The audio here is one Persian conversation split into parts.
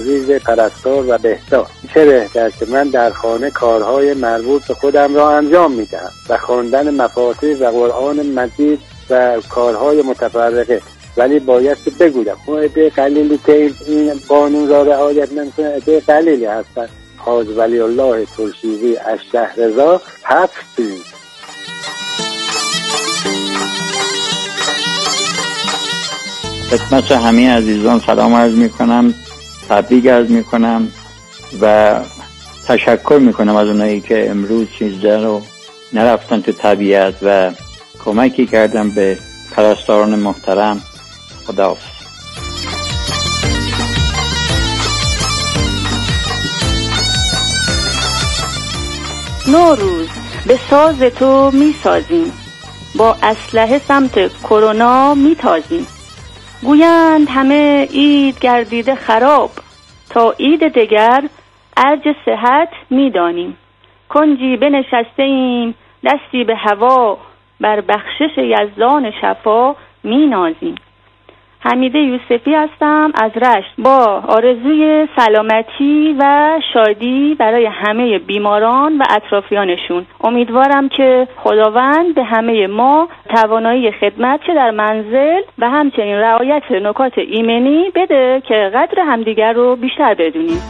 ریز پرستار و بهداشت. چه بهتر که من در خانه کارهای مربوط به خودم را انجام میدهم و خواندن مفاتیح و قرآن مجید و کارهای متفرقه، ولی باید که بگویم اون عده قلیلی که این قانون را رعایت نمی‌کنه عده قلیلی هستند. حاج ولی الله ترشیوی از شهرضا 7 خدمت همه عزیزان سلام عرض میکنم، تبریک عرض میکنم و تشکر میکنم از اونایی که امروز 16 رو نرفتن تو طبیعت و کمکی کردن به پرستاران محترم. خداحافظ. نوروز به ساز تو میسازیم، با اسلحه سمت کرونا میتازیم. گویند همه عید گردیده خراب، تا عید دگر ارج صحت میدانیم. کنجی بنشسته ایم دستی به هوا، بر بخشش یزدان شفا مینازیم. حمیده یوسفی هستم از رشت، با آرزوی سلامتی و شادی برای همه بیماران و اطرافیانشون. امیدوارم که خداوند به همه ما توانایی خدمت چه در منزل و همچنین رعایت نکات ایمنی بده که قدر همدیگر رو بیشتر بدونیم.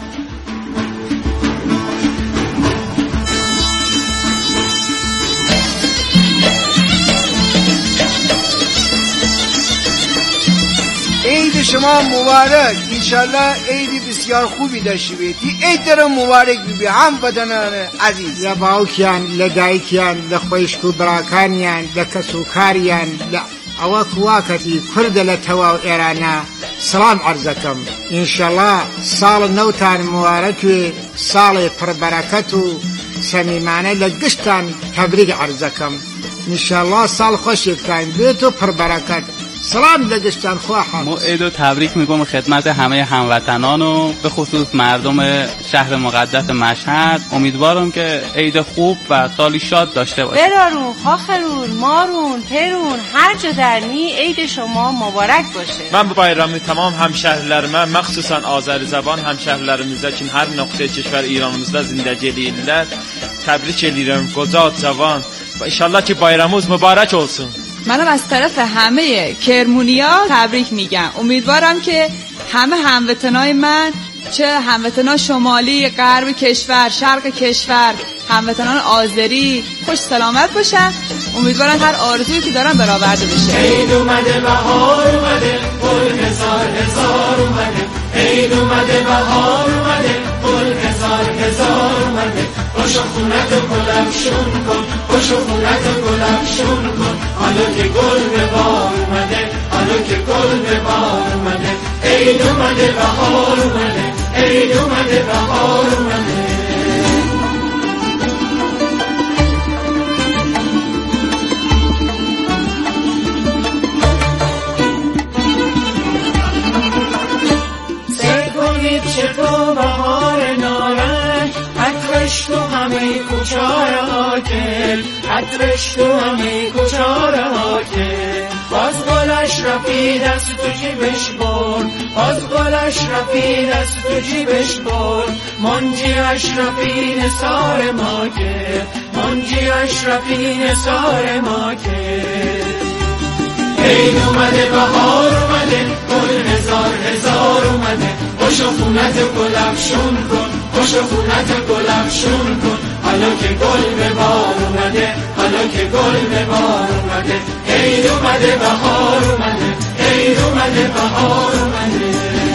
عید شما مبارک، انشالله عیدی بسیار خوبی داشته باشید. عید در مبارک بی هموطنان عزیز، ل باوکیان، ل دایکیان، ل خویشک و براکانیان، ل کسوکاریان، ل ئەوە کواکەتی کوردە لە تەواو ئێرانە سڵام عەرزەکەم. ئینشەڵڵا ساڵ نەوتان موارەکوێ، ساڵی پڕبەرەکەت و سەمیمانە لە گشتان تەبریک عەرزەکەم. ئینشەڵڵا ساڵ خۆشێکتان بێت و پڕبەرەکەت. سلام دگشتن خواهم. ما عید و تبریک میگم خدمت همه هموطنان و به خصوص مردم شهر مقدس مشهد. امیدوارم که عید خوب و سالی شاد داشته باشید. برارون، خاخرون، مارون، پرون، هر جا درنی عید شما مبارک باشه. من bu bayramı tamam hemşehrilerimə, məxsusən Azəri zəban hemşehrilərimizdə ki, hər nöqtəyə kişvər İranımızda zindəci eləyirlər. Təbrik edirəm qoca cavan və inşallah ki bayramımız mübarək olsun. منم از طرف همه کرمونیا تبریک میگم. امیدوارم که همه هموطنای من، چه هموطنان شمالی، غرب کشور، شرق کشور، هموطنان آذری خوش سلامت باشن. امیدوارم هر آرزویی که دارن برآورده بشه. عید اومده، بهار اومده، گل هزار هزار اومده. عید اومده، بهار اومده، گل هزار هزار اومده. خوشو خونت گل افشون کن، خوشو خونت گل افشون کن. حالا که گل به بار اومده، حالا که گل به بار اومده. عید اومده، بهار اومده، عید اومده، بهار اومده. چطور بهار نارنج، عطرش تو همه کوچه‌ها حاکم، عطرش تو همه کوچه‌ها حاکم. باز گلش رفید از تو جیبش برد، باز گلش رفید از تو جیبش برد. منجیش رفید نثار ما کرد، منجیش رفید نثار ما کرد. عید اومده، بهار اومده، گل هزار هزار اومده. خوشو خونت گل افشون کن، خوشو خونت گل افشون کن. حالا که گل به بار اومده، حالا که گل به بار اومده. عید اومده، بهار اومده، عید اومده، بهار اومده.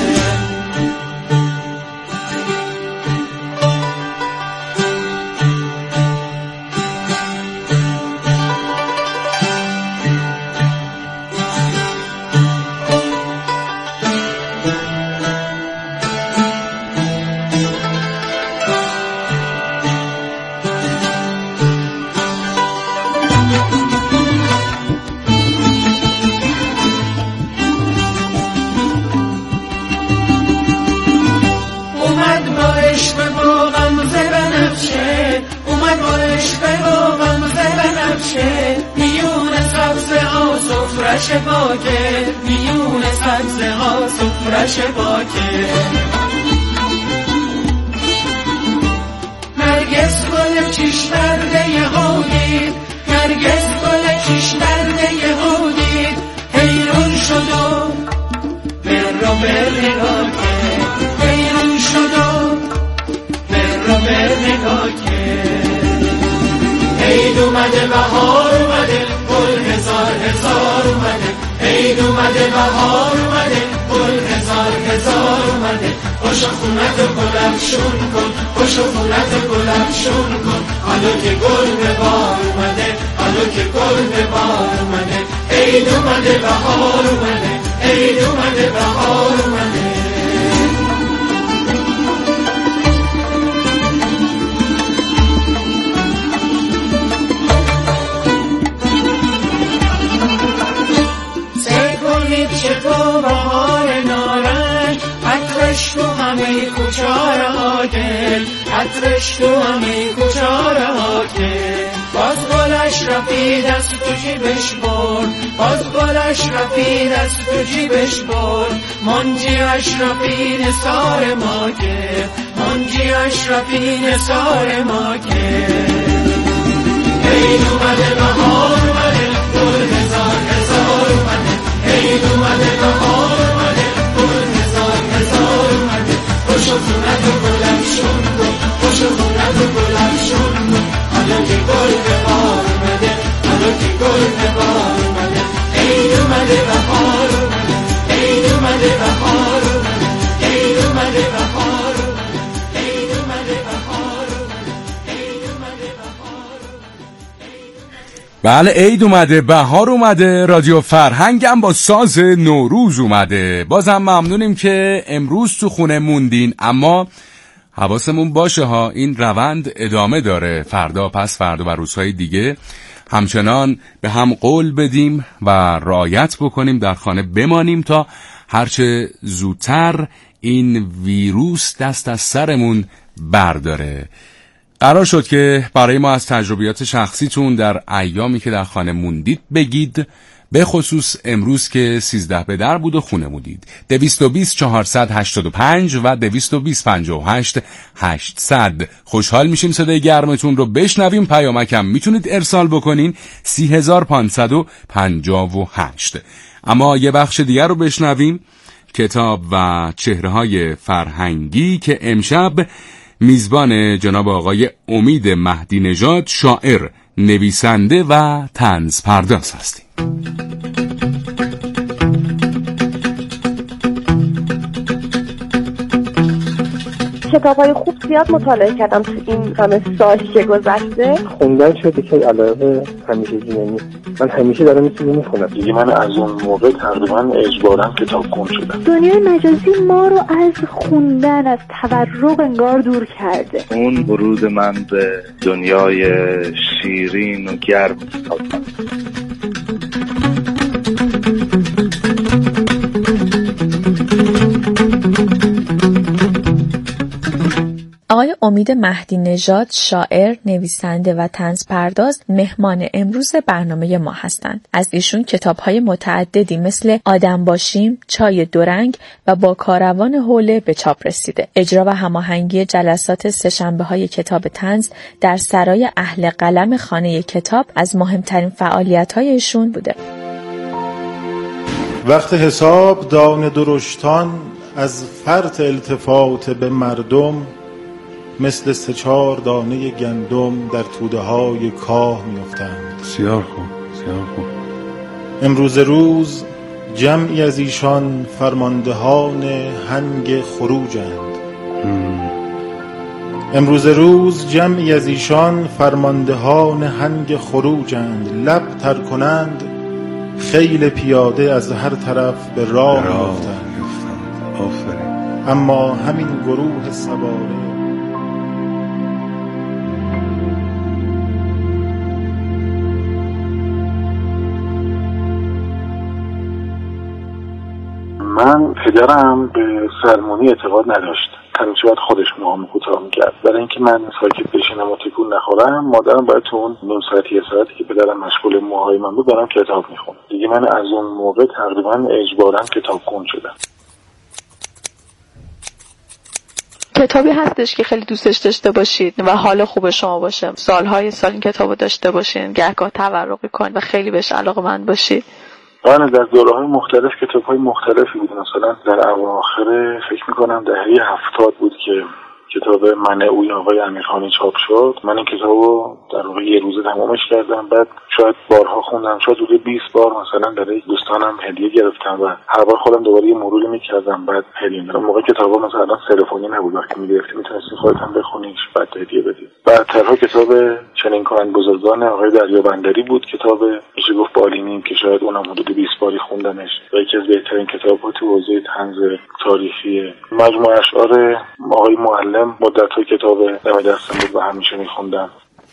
سفرش باکه، میون سبزه ها سفرش باکه. اومده بهار اومده گل هزار هزار اومده عید اومده بهار اومده گل هزار هزار اومده خوش خونت گلفشون کن خوش خونت گلفشون کن حالا که گل به بار اومده حالا که گل به بار اومده عید اومده بهار اومده عید اومده بهار اومده تو بهار نارنج عطرش تو همه کوچه را دل عطرش تو همه کوچه را دل باز گلش رفید از تو جیبش برد باز گلش رفید از تو جیبش برد منجیش رفید سار ما که منجیش رفید سار ما که عید اومده بهار اومده گل هزار هزار اومده عید اومده بهار اومده گل هزار هزار اومده خوش خونت گلفشون کن خوش خونت گلفشون کن حالا که گل به بار اومده حالا که گل به بار اومده عید اومده بهار اومده عید اومده بهار اومده عید اومده بهار اومده عید اومده بهار اومده عید اومده بهار اومده. بله عید اومده بهار اومده رادیو فرهنگم با ساز نوروز اومده. بازم ممنونیم که امروز تو خونه موندین، اما حواسمون باشه ها این روند ادامه داره. فردا پس فردا و روزهای دیگه همچنان به هم قول بدیم و رعایت بکنیم در خانه بمانیم تا هرچه زودتر این ویروس دست از سرمون برداره. قرار شد که برای ما از تجربیات شخصیتون در ایامی که در خانه موندید بگید، به خصوص امروز که 13 به در بود و خونه موندید. 220 485 و 220 58 800. خوشحال میشیم صدای گرمتون رو بشنویم. پیامکم میتونید ارسال بکنین 30558. اما یه بخش دیگر رو بشنویم، کتاب و چهره‌های فرهنگی، که امشب میزبان جناب آقای امید مهدی نژاد، شاعر، نویسنده و طنز پرداز هستیم. کتاب‌های خوب زیاد مطالعه کردم تو این همه سالی که گذشته. خوندن شده که علاوه همیشگی نیست. من همیشه دارم این چیزو میخونم. دیگه من از اون موقع تقریبا اجباراً کتابخون شدم. دنیای مجازی ما رو از خوندن، از تورق انگار دور کرده. اون ورود من به دنیای شیرین و گرم کتابخوانی. آقای امید مهدی نژاد، شاعر، نویسنده و طنز پرداز، مهمان امروز برنامه ما هستند. از ایشون کتاب‌های متعددی مثل آدم باشیم، چای دورنگ و با کاروان حوله به چاپ رسیده. اجرا و هماهنگی جلسات سه‌شنبه‌های کتاب طنز در سرای اهل قلم خانه کتاب از مهمترین فعالیت‌های ایشون بوده. وقت حساب دانه درشتان از فرط التفات به مردم، مثل 3-4 دانه گندم در توده های کاه میافتند. سیار خوب. امروز روز جمعی از ایشان فرماندهان هنگ خروجند. امروز روز جمعی از ایشان فرماندهان هنگ خروجند. لب تر کنند خیل پیاده از هر طرف به راه میافتند. اما همین گروه سواره من پدرم به سلمونی اعتقاد نداشت. همیشه باید خودش موهامو کوتاه میکرد. برای اینکه من ساکت بشینم و تکون نخورم، مادرم باید تو اون نیم ساعت یه ساعتی که پدرم مشغول موهای من بود برام کتاب میخوند. دیگه من از اون موقع تقریبا اجباراً کتابخون شدم. کتابی هستش که خیلی دوستش داشته باشید و حال خوب شما باشه، سال این کتابو داشته باشین، گهگاه تورقی کنید و خیلی بهش علاقه‌مند باشید؟ من در دوره‌های مختلف کتاب‌های مختلفی بود. مثلا در اواخر فکر می‌کنم دهه 70 بود که کتاب من اوی آقای امیرخانی چاپ شد. من این کتابو در واقع یه روزه تمامش کردم، بعد شاید بارها خوندم، شاید حدود 20 بار مثلا برای دوستانم هدیه گرفتم و هر بار خودم دوباره یه مروری می‌کردم بعد هدیه می‌دادم. موقع کتابا مثلا تلفنی نبود، وقتی می‌گرفتی می‌تونستی خودت هم بخونیش بعد هدیه بدی. بعدترها کتاب چنین کارن بزرگان آقای دریابندری بود، کتاب میشه گفت بالینی که شاید اونم حدود 20 باری خوندمش و یکی از بهترین کتاب‌ها تو حوزه طنز تاریخی. مجموعه اشعار آقای معلم مدت‌ها کتاب دم دستم بود و همیشه می‌خوندم.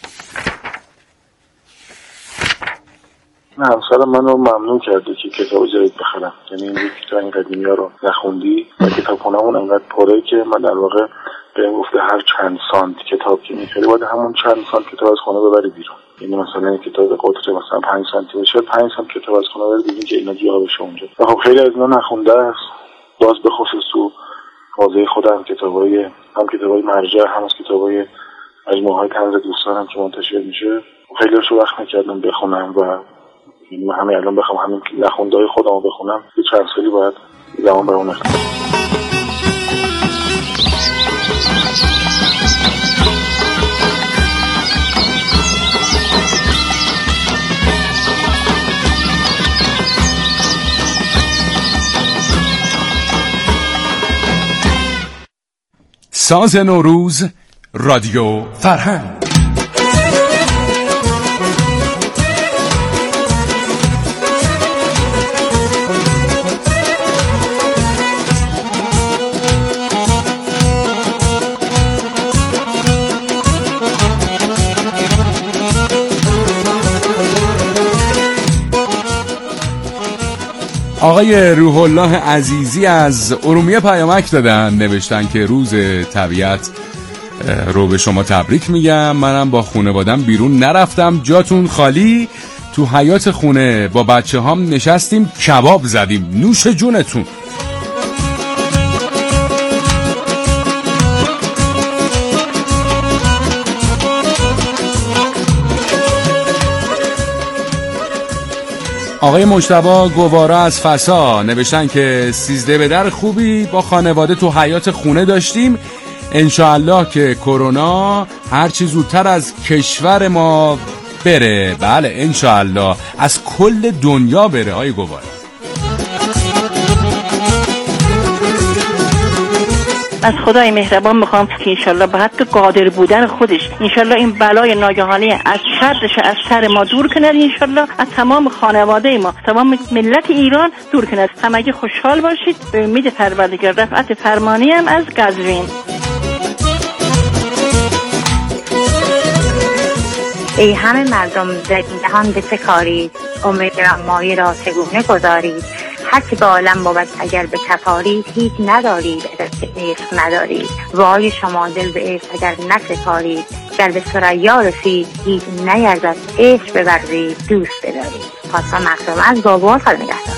نه، همسرم منو ممنون کرده که کتاب جدید بخرم، یعنی این که تو این قدیمی‌ها رو نخوندی و کتابخونه‌مون انقدر پره که من در واقع بهم گفته هر چند سانت کتاب که می‌خری باید همون چند سانت کتاب از خونه ببری بیرون. یعنی مثلا این کتاب قطر مثلا 5 سانتی باشه 5 سانت کتاب از خونه ببری بیرون که اینا جا بشه اونجا. و خب خیلی از اینا نخونده است. باز به خصوص تو حوزه خودم کتابای هم کتابای مرجع هم از کتابای مجموعه‌های طنز دوستانم که منتشر میشه خیلی‌هاشو وقت نکردم بخونم و من همین الان بخوام همین نخونده‌های خودمو بخونم یه چند سالی باید زمان برام نخونم. ساز نوروز رادیو فرهنگ. آقای روح الله عزیزی از ارومیه پیامک دادن، نوشتن که روز طبیعت رو به شما تبریک میگم. منم با خانوادم بیرون نرفتم، جاتون خالی. تو حیاط خونه با بچه هام نشستیم کباب زدیم، نوش جونتون. آقای مجتبی گوارا از فسا نوشتن که 13 به در خوبی با خانواده تو حیاط خونه داشتیم. انشاءالله که کرونا هرچی زودتر از کشور ما بره. بله انشاءالله از کل دنیا بره. آقای گوارا از خدای مهربان میخوام که انشالله به حق قادر بودن خودش انشالله این بلای ناگهانی از شرش از سر ما دور کنه، انشالله از تمام خانواده ما، تمام ملت ایران دور کنه. همگی خوشحال باشید. به امید پروردگار. رفعت فرمانی هم از قزوین. ای همه مردم در این جهان به چه کاری، امیدوارم مایه را چگونه گذارید. هرچی به عالم بود اگر به کفارید، هیچ ندارید اگر که عشق ندارید. وای شما دل به عشق اگر نسپارید، گر به ثریا رسید هیچ نیرزد. عشق بورزید دوست بدارید. پاسا مخدوم از بابا خال نگهدار.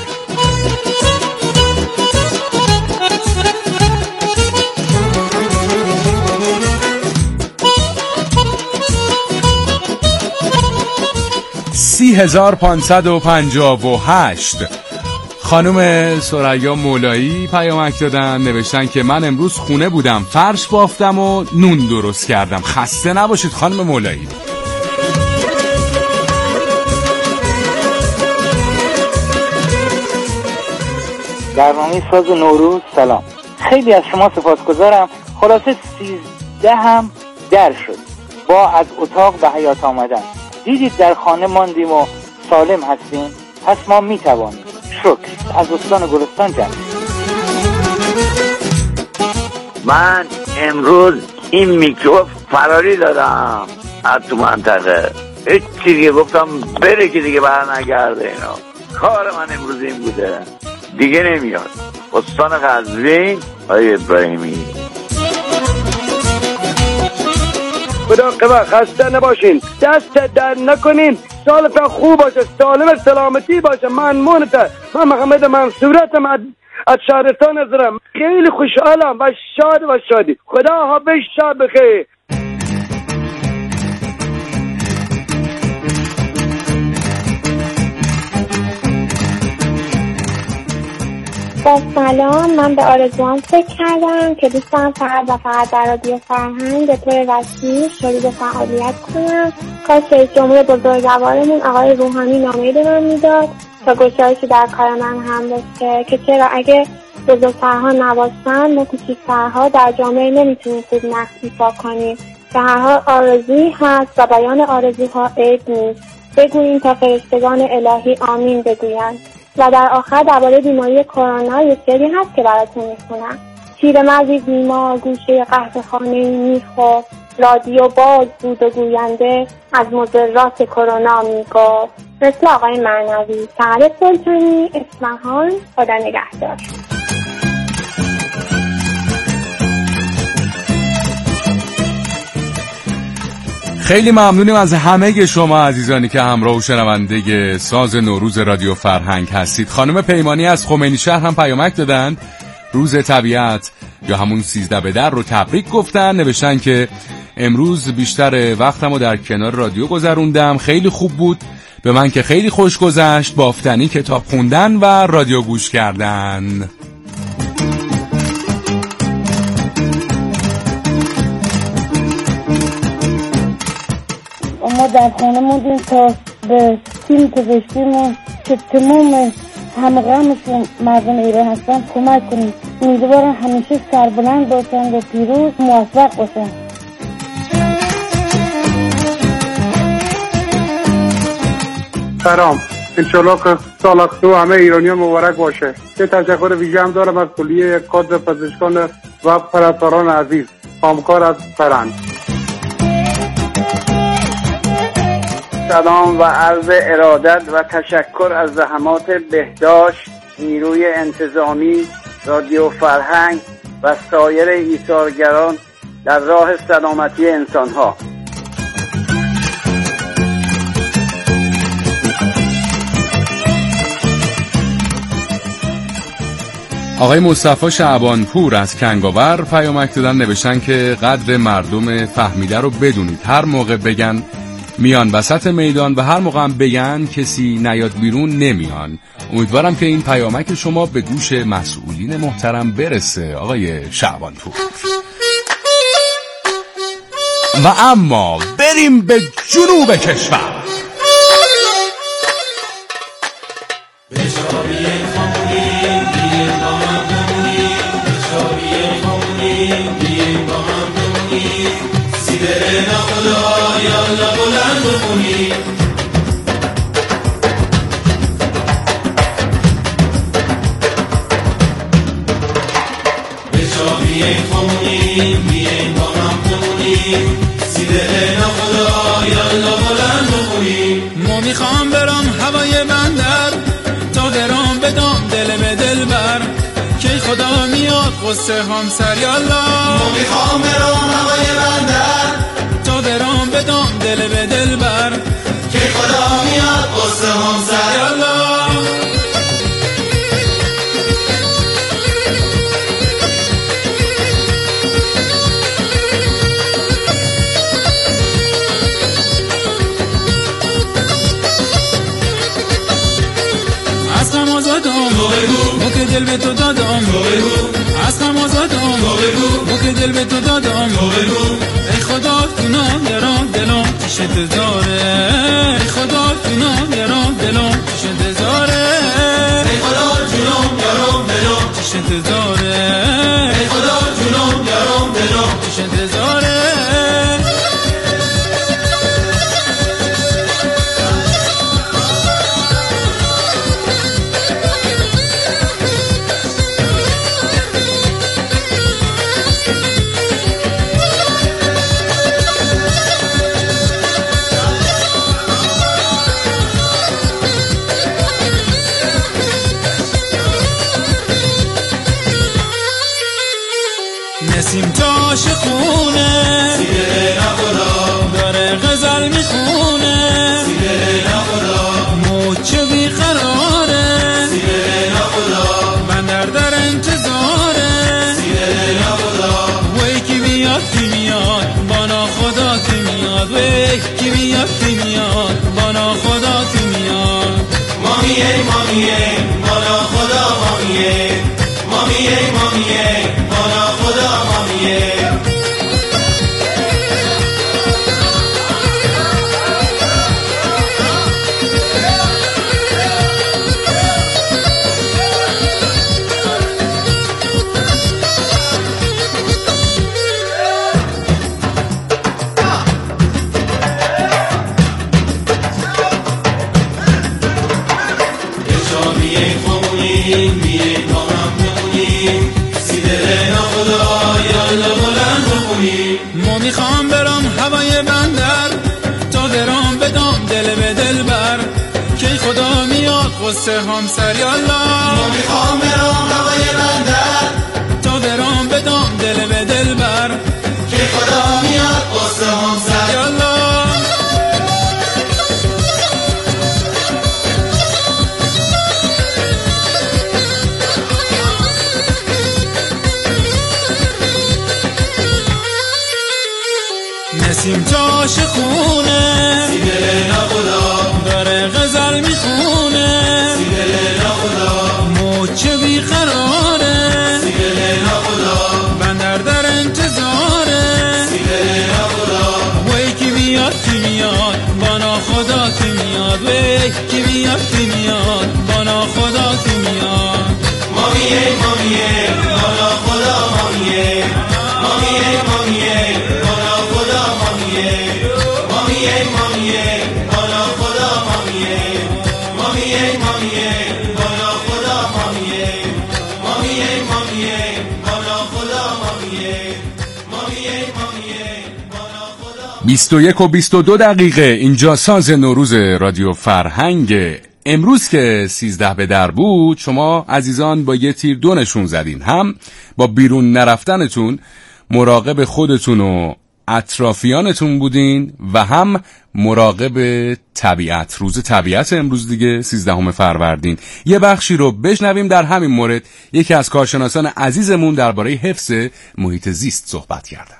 سی 1558 خانم ثریا مولایی پیامک دادن، نوشتن که من امروز خونه بودم، فرش بافتم و نون درست کردم. خسته نباشید خانم مولایی. برنامه ساز نوروز سلام. خیلی از شما سپاسگزارم. خلاصه 13 هم در شد با از اتاق به حیاط آمدن. دیدید در خانه ماندیم و سالم هستیم، پس ما میتوانیم. شکر. از استان گلستان جمع. من امروز این میکروب فراری دادم از تو منطقه. هیچ چیزی گفتم بره که دیگه برنگرده. اینا کار من امروز این بوده، دیگه نمیاد. استان قزوین آقای ابراهیمی. خدا قبا خسته نباشین، دست در نکنین، سالتان خوب باشه، سالم سلامتی باشه. من محمد منصورتم از شهرستان ازرم. خیلی خوشحالم و شاد و شادی. خدا حافظ، شب بخیر. با سلام، من به آرزوام فکر کردم که دوستم فقط و فقط در رادیو فرهنگ به طور وسیع شروع فعالیت کنم. کاش رئیس جمهور بزرگوارمون آقای روحانی نامه‌ای به من میداد تا گشایشی در کار من هم بشه که چرا اگه بزرگترها نباشن ما کوچیک‌ترها در جامعه نمیتونیم خوب نقش ایفا کنیم. به هر حال آرزویی هست و بیان آرزوها عیب نیست. بگوییم تا فرشتگان الهی آمین بگویند. و در آخر درباره بیماری کرونا یک سری هست که براتون میخونم. پیرمردی بیمار گوشه قهوه‌خانه‌ای میخفت، رادیو باز بود و گوینده از مضرات کرونا میگفت. مثل آقای معنوی. سعد سلطانی، اصفهان. خدا نگهدار. خیلی ممنونیم از همه شما عزیزانی که همراه و شنونده ساز نوروز رادیو فرهنگ هستید. خانم پیمانی از خمینی شهر هم پیامک دادن، روز طبیعت یا همون 13 به در رو تبریک گفتن. نوشتن که امروز بیشتر وقتمو در کنار رادیو گذروندم، خیلی خوب بود، به من که خیلی خوش گذشت، بافتنی کتاب خوندن و رادیو گوش کردن. ما در خانه موندیم تا به تیم پزشکیمون که تمام همغمشون مردم ایران هستن کمک کنیم. امیدوارم همیشه سربلند باشن و پیروز موفق باشن. سلام، انشالله که سال اختو همه ایرانی مبارک باشه. یه تشکر ویژه هم دارم از کلیه کادر پزشکان و پرستاران عزیز، کامکار از فرهنگ. سلام و عرض ارادت و تشکر از زحمات بهداشت، نیروی انتظامی، رادیو فرهنگ و سایر ایثارگران در راه سلامتی انسانها. آقای مصطفی شعبانپور از کنگاور پیامک دادن، نوشتن که قدر مردم فهمیده رو بدونید، هر موقع بگن میان وسط میدان و هر موقع هم بگن کسی نیاد بیرون نمیان. امیدوارم که این پیامک شما به گوش مسئولین محترم برسه آقای شعبانپور. و اما بریم به جنوب کشور. ما میخوام برام هوای بندر تا برام بدم دل به دل بر که خدا میاد قصه همسر یالا. ما میخوام برام هوای بندر تا برام بدم دل به دل بر که خدا میاد قصه همسر یالا. مو که دل به تو دادم، از غم آزادم، مو که دل به تو دادم. ای خدا جونم یارم دلم پیش انتظاره، ای خدا جونم یارم دلم پیش انتظاره، ای خدا جونم یارم دلم پیش انتظاره، ای خدا جونم یارم دلم پیش انتظاره. نسیم تاش خونه سیره نخورا داره غزل میخونه، سیره نخورا موچه بیقراره، سیره نخورا بندر در انتظاره، سیره نخورا وی کی میاد کی میاد بانا خدا کی میاد، وی کی میاد کی میاد بانا خدا کی میاد. مامیه مامیه بانا خدا مامیه. مامیه بالا خدا مامیه. ما میخوام برام هوای بندر تا برام بدم دل به دل بر کی خدا میاد قصه همسر یالا. ما میخوام برام هوای بندر تا برام بدم دل به دل بر کی خدا میاد قصه همسر یالا. نسیم تاش خونه سیدل نخدا داره غزل میخونه سیدل نخدا موچه بیقراره سیدل نخدا بندر در انتظاره سیدل نخدا وی کی میاد کی میاد بانا خدا کی میاد وی کی میاد کی میاد بانا خدا کی میاد. مامیه مامیه بانا خدا مامیه مامیه مامیه بانا خدا مامیه مامیه مامیه بانا خدا مامیه مامیه مامیه بانا خدا مامیه مامیه مامیه بانا خدا مامیه مامیه مامیه بانا خدا. 21 و 22 دقیقه اینجا ساز نوروز رادیو فرهنگ. امروز که 13 به در بود شما عزیزان با یه تیر دو نشون زدین، هم با بیرون نرفتنتون مراقب خودتون و اطرافیانتون بودین و هم مراقب طبیعت. روز طبیعت امروز دیگه 13 فروردین. یه بخشی رو بشنویم در همین مورد. یکی از کارشناسان عزیزمون درباره حفظ محیط زیست صحبت کردند.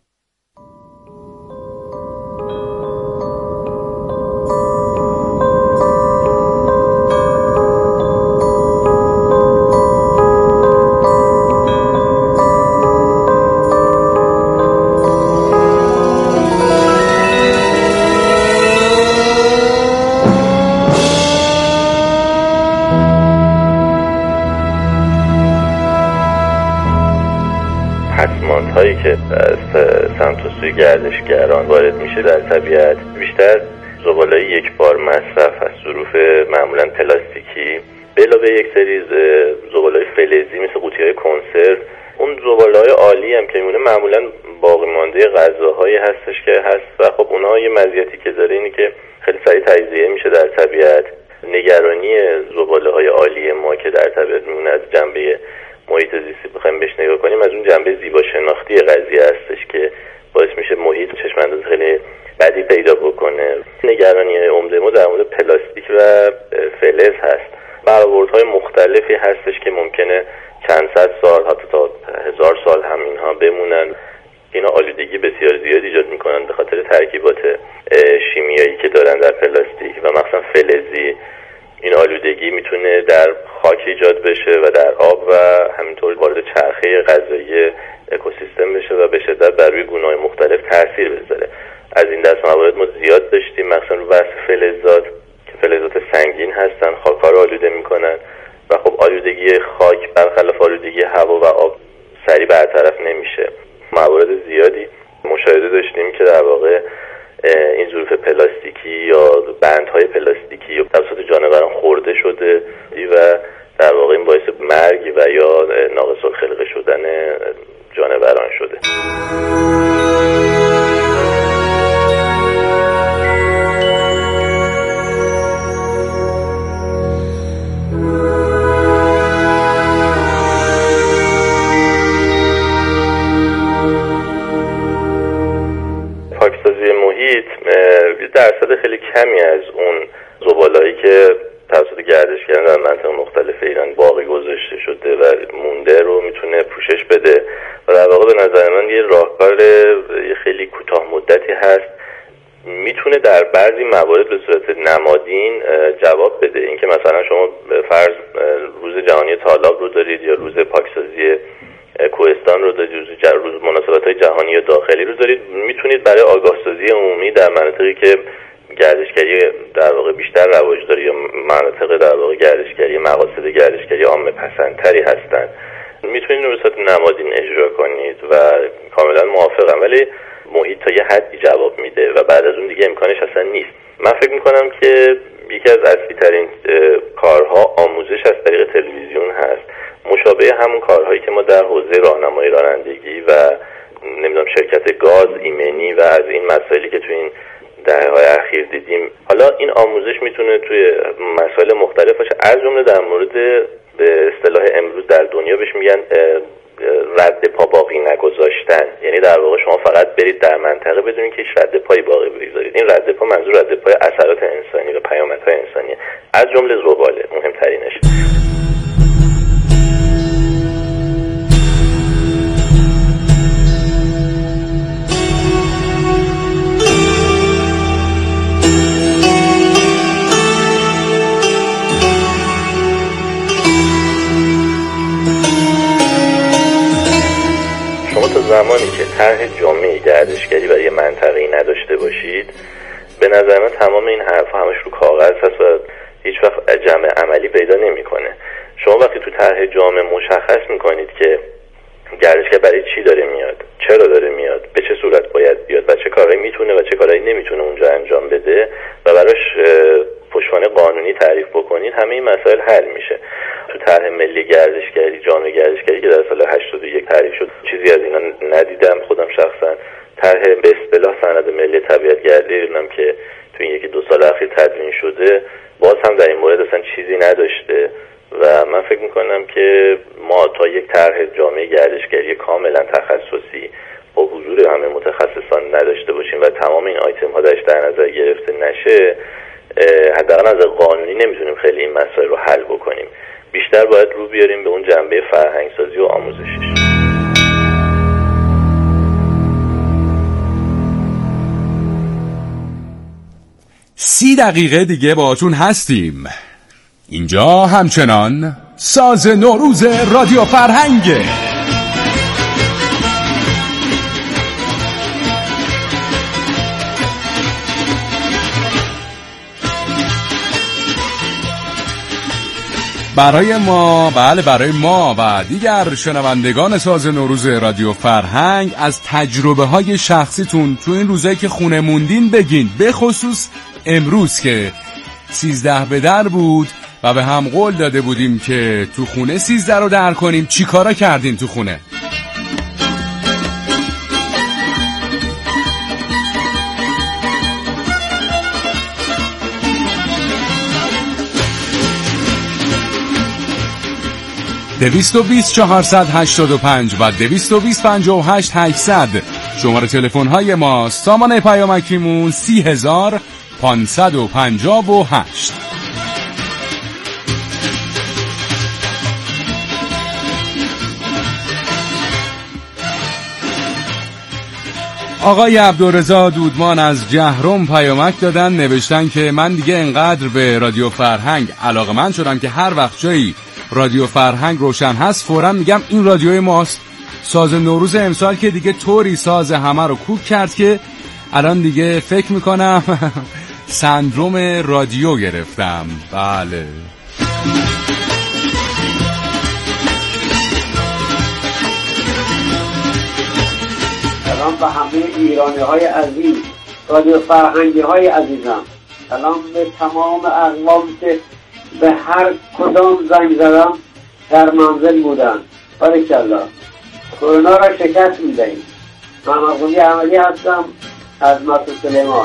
هایی که از سمت و سوی گردشگران وارد میشه در طبیعت بیشتر زباله‌های یک بار مصرف از ظروف معمولا پلاستیکی به علاوه یک سری زباله‌های فلزی مثل قوطی‌های کنسرو. اون زباله‌های عالی هم که میمونه معمولا باقی مانده غذاهایی هستش که هست و خب اونها یه مزیتی که داره اینه که خیلی سریع تجزیه میشه در طبیعت. نگرانی زباله‌های عالی ما که در طبیعت میمونه از جنبه محیط زیستی بخوایم بهش نگاه کنیم، از اون جنبه زیبا شناختی قضیه هستش که باعث میشه محیط چشم‌انداز خیلی بدی پیدا بکنه. نگرانی عمده ما در مورد پلاستیک و فلز هست. برآوردهای مختلفی هستش که ممکنه چند صد سال حتی تا 1000 سال هم اینها بمونن. اینا آلودگی بسیار زیادی ایجاد میکنن به خاطر ترکیبات شیمیایی که دارن در پلاستیک و مخصوصا فلزی. این آلودگی میتونه در خاک ایجاد بشه و در آب و همینطور وارد چرخه غذایی اکوسیستم بشه و به شدت بر روی گونه‌های مختلف تاثیر بذاره. از این دست موارد ما زیاد داشتیم، مثلا رو بحث فلزات که فلزات سنگین هستن، خاک‌ها رو آلوده میکنن و خب آلودگی خاک برخلاف آلودگی هوا و آب سریع برطرف نمیشه. موارد زیادی مشاهده داشتیم که در واقع این ظروف پلاستیکی یا بندهای پلاستیکی توسط جانوران خورده شده و در واقع این باعث مرگ و یا ناقص الخلقه شدن جانوران شده. پاکسازی محیط درصد خیلی کمی از اون زباله‌ای که توسط گردشگران در مناطق مختلف ایران باقی گذاشته شده و مونده رو میتونه پوشش بده و در واقع به نظر من یه راهکار خیلی کوتاه مدتی هست. میتونه میتونه در بعضی موارد به صورت نمادین جواب بده. اینکه مثلا شما فرض روز جهانی طالاب رو دارید یا روز پاکسازی کوهستان رو دارید، روز مناسبت‌های جهانی داخلی رو دارید، میتونید برای آگاهسازی عمومی در مناطقی که گردشگری در واقع بیشتر رواج داره یا مناطق در واقع گردشگری مقاصد گردشگری عامه پسندتری هستن، میتونید به صورت نمادین اجرا کنید و کاملا موافقم، ولی محیط تا یه حدی جواب میده و بعد از اون دیگه امکانش اصلا نیست. من فکر میکنم که یکی از اصلی ترین کارها آموزش از طریق تلویزیون هست، مشابه همون کارهایی که ما در حوزه راهنمایی رانندگی و نمیدونم شرکت گاز، ایمنی و از این مسائلی که توی این دهه‌های اخیر دیدیم. حالا این آموزش میتونه توی مسائل مختلف باشه، از جمله در مورد به اصطلاح امروز در دنیا بهش میگن رد پا باقی نگذاشتن، یعنی در واقع شما فقط برید در منطقه بدون که هیچ رد پایی باقی بگذارید. این رد پا منظور رد پای اثرات انسانی و پیامدهای انسانی، از جمله زباله مهمترینش. زمانی که طرح جامعه گردشگری برای منطقه‌ای نداشته باشید، به نظر من تمام این حرفا همش رو کاغذ هست و هیچ وقت جمع عملی پیدا نمیکنه. شما وقتی تو طرح جامعه مشخص میکنید که گردشگر برای چی داره میاد، چرا داره میاد، به چه صورت باید بیاد و چه کارهایی میتونه و چه کارهایی نمیتونه اونجا انجام بده و براش پشتوانه قانونی تعریف بکنید، همه این مسائل حل میشه. تو طرح ملی گردشگری، جامعه گردشگری که در سال 81 تعریف شد، چیزی از اینا ندیدم خودم شخصا. طرح به اصطلاح سند ملی طبیعت‌گردی هم که تو این 1-2 سال اخیر تدوین شده، باز هم در این مورد اصلا چیزی نداشته و من فکر میکنم که ما تا یک طرح جامعه گردشگری کاملا تخصصی با حضور همه متخصصان نداشته باشیم و تمام این آیتم ها در نظر گرفته نشه، حداقل از قانونی نمیتونیم خیلی این مسائل رو حل بکنیم. بیشتر باید رو بیاریم به اون جنبه فرهنگسازی و آموزشیش. سی دقیقه دیگه باهاتون هستیم. اینجا همچنان ساز نوروز رادیو فرهنگه. برای ما و دیگر شنوندگان ساز نوروز رادیو فرهنگ از تجربه های شخصیتون تو این روزایی که خونه موندین بگین، به خصوص امروز که 13 به در بود و به هم قول داده بودیم که تو خونه 13 رو در کنیم. چی کارا کردین تو خونه؟ دویست و 485 و 220 شماره تلفن های ما. سامانه پیامکیمون 30558. آقای عبدالرضا دودمان از جهرم پیامک دادن، نوشتن که من دیگه انقدر به رادیو فرهنگ علاقه‌مند شدم که هر وقت جایی رادیو فرهنگ روشن هست فوراً میگم این رادیوی ماست. ساز نوروز امسال که دیگه طوری ساز همه رو کوک کرد که الان دیگه فکر میکنم سندروم رادیو گرفتم. بله. سلام به همه ایرانی های عزیز، رادیو فرهنگی های عزیزم. سلام به تمام اقوام که به هر کدام زنگ زدم در منزل بودن. بارکالله. کرونا را شکست میدهیم. محمد قلی عملی هستم از مصر سلیمان.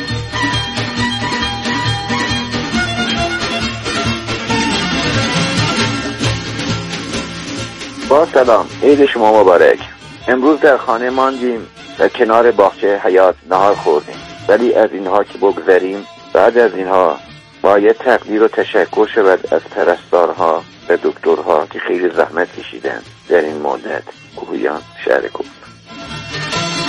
با سلام، عید شما مبارک. امروز در خانه ماندیم و کنار باغچه حیات نهار خوردیم، ولی از اینها که بگذاریم، بعد از اینها باید تقدیر و تشکر شود از پرستارها و دکترها که خیلی زحمت کشیدن در این مدت. کوهیان، شهر کوه.